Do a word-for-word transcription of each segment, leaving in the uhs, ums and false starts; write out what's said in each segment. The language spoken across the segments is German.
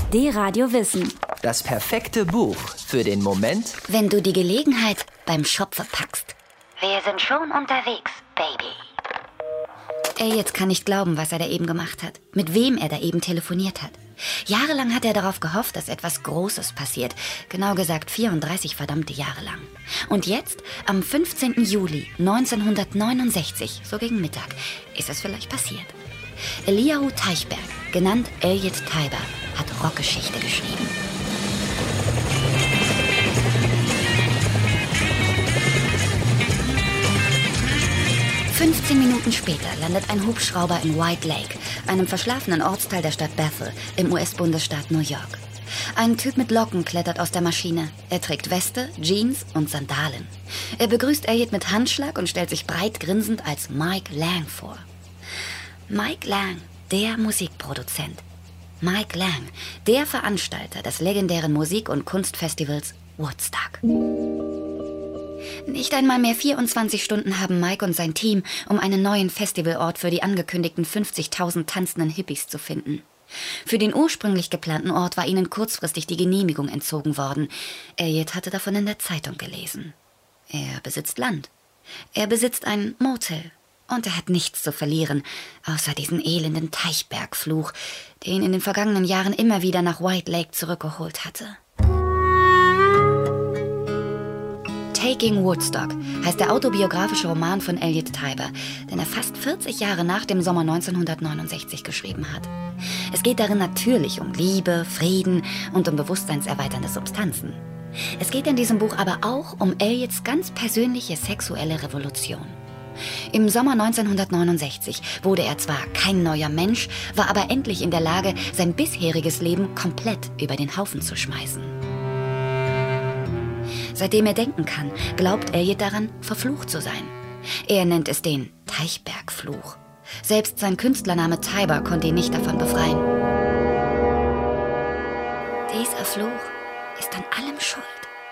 D-Radio Wissen. Das perfekte Buch für den Moment, wenn du die Gelegenheit beim Schopfe packst. Wir sind schon unterwegs, Baby. Elliot kann nicht glauben, was er da eben gemacht hat. Mit wem er da eben telefoniert hat. Jahrelang hat er darauf gehofft, dass etwas Großes passiert. Genau gesagt vierunddreißig verdammte Jahre lang. Und jetzt, am fünfzehnten Juli neunzehnhundertneunundsechzig, so gegen Mittag, ist es vielleicht passiert. Eliyahu Teichberg, genannt Elliot Taiber, hat Rockgeschichte geschrieben. fünfzehn Minuten später landet ein Hubschrauber in White Lake, einem verschlafenen Ortsteil der Stadt Bethel im U S-Bundesstaat New York. Ein Typ mit Locken klettert aus der Maschine. Er trägt Weste, Jeans und Sandalen. Er begrüßt Elliot mit Handschlag und stellt sich breit grinsend als Mike Lang vor. Mike Lang, der Musikproduzent. Mike Lang, der Veranstalter des legendären Musik- und Kunstfestivals Woodstock. Nicht einmal mehr vierundzwanzig Stunden haben Mike und sein Team, um einen neuen Festivalort für die angekündigten fünfzigtausend tanzenden Hippies zu finden. Für den ursprünglich geplanten Ort war ihnen kurzfristig die Genehmigung entzogen worden. Elliot hatte davon in der Zeitung gelesen. Er besitzt Land. Er besitzt ein Motel. Und er hat nichts zu verlieren, außer diesen elenden Teichbergfluch, der ihn in den vergangenen Jahren immer wieder nach White Lake zurückgeholt hatte. Taking Woodstock heißt der autobiografische Roman von Elliot Taiber, den er fast vierzig Jahre nach dem Sommer neunzehnhundertneunundsechzig geschrieben hat. Es geht darin natürlich um Liebe, Frieden und um bewusstseinserweiternde Substanzen. Es geht in diesem Buch aber auch um Elliots ganz persönliche sexuelle Revolution. Im Sommer neunzehnhundertneunundsechzig wurde er zwar kein neuer Mensch, war aber endlich in der Lage, sein bisheriges Leben komplett über den Haufen zu schmeißen. Seitdem er denken kann, glaubt Elliot daran, verflucht zu sein. Er nennt es den Teichbergfluch. Selbst sein Künstlername Taiber konnte ihn nicht davon befreien. Dieser Fluch ist an allem schuld.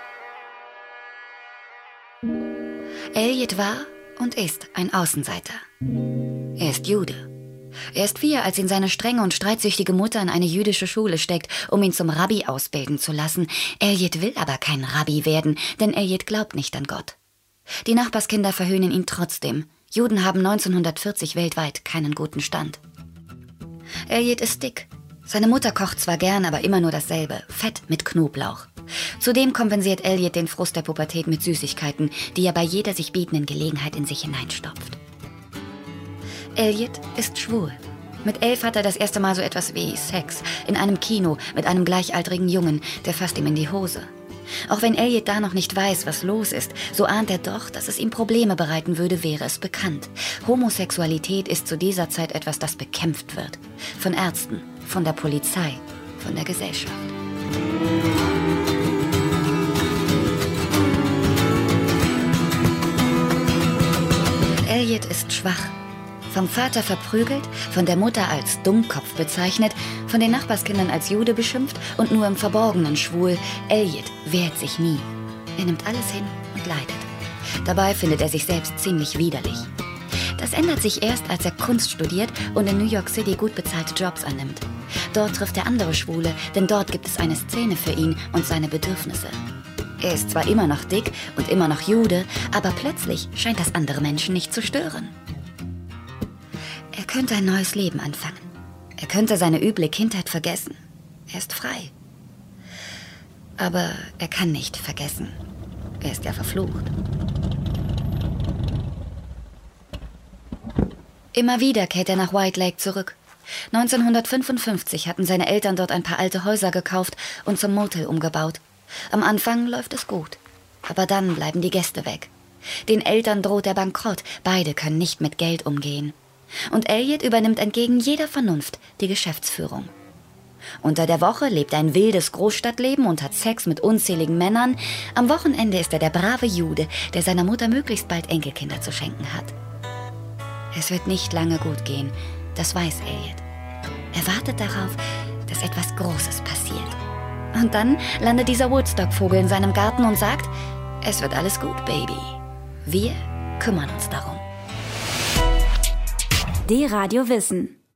Elliot war und ist ein Außenseiter. Er ist Jude. Er ist vier, als ihn seine strenge und streitsüchtige Mutter in eine jüdische Schule steckt, um ihn zum Rabbi ausbilden zu lassen. Elliot will aber kein Rabbi werden, denn Elliot glaubt nicht an Gott. Die Nachbarskinder verhöhnen ihn trotzdem. Juden haben neunzehnhundertvierzig weltweit keinen guten Stand. Elliot ist dick. Seine Mutter kocht zwar gern, aber immer nur dasselbe. Fett mit Knoblauch. Zudem kompensiert Elliot den Frust der Pubertät mit Süßigkeiten, die er bei jeder sich bietenden Gelegenheit in sich hineinstopft. Elliot ist schwul. Mit elf hat er das erste Mal so etwas wie Sex in einem Kino mit einem gleichaltrigen Jungen, der fasst ihm in die Hose. Auch wenn Elliot da noch nicht weiß, was los ist, so ahnt er doch, dass es ihm Probleme bereiten würde, wäre es bekannt. Homosexualität ist zu dieser Zeit etwas, das bekämpft wird. Von Ärzten, von der Polizei, von der Gesellschaft. Elliot ist schwach. Vom Vater verprügelt, von der Mutter als Dummkopf bezeichnet, von den Nachbarskindern als Jude beschimpft und nur im Verborgenen schwul. Elliot wehrt sich nie. Er nimmt alles hin und leidet. Dabei findet er sich selbst ziemlich widerlich. Das ändert sich erst, als er Kunst studiert und in New York City gut bezahlte Jobs annimmt. Dort trifft er andere Schwule, denn dort gibt es eine Szene für ihn und seine Bedürfnisse. Er ist zwar immer noch dick und immer noch Jude, aber plötzlich scheint das andere Menschen nicht zu stören. Er könnte ein neues Leben anfangen. Er könnte seine üble Kindheit vergessen. Er ist frei. Aber er kann nicht vergessen. Er ist ja verflucht. Immer wieder kehrt er nach White Lake zurück. neunzehnhundertfünfundfünfzig hatten seine Eltern dort ein paar alte Häuser gekauft und zum Motel umgebaut. Am Anfang läuft es gut. Aber dann bleiben die Gäste weg. Den Eltern droht der Bankrott. Beide können nicht mit Geld umgehen. Und Elliot übernimmt entgegen jeder Vernunft die Geschäftsführung. Unter der Woche lebt er ein wildes Großstadtleben und hat Sex mit unzähligen Männern. Am Wochenende ist er der brave Jude, der seiner Mutter möglichst bald Enkelkinder zu schenken hat. Es wird nicht lange gut gehen, das weiß Elliot. Er wartet darauf, dass etwas Großes passiert. Und dann landet dieser Woodstock-Vogel in seinem Garten und sagt, es wird alles gut, Baby. Wir kümmern uns darum. D-Radio Wissen.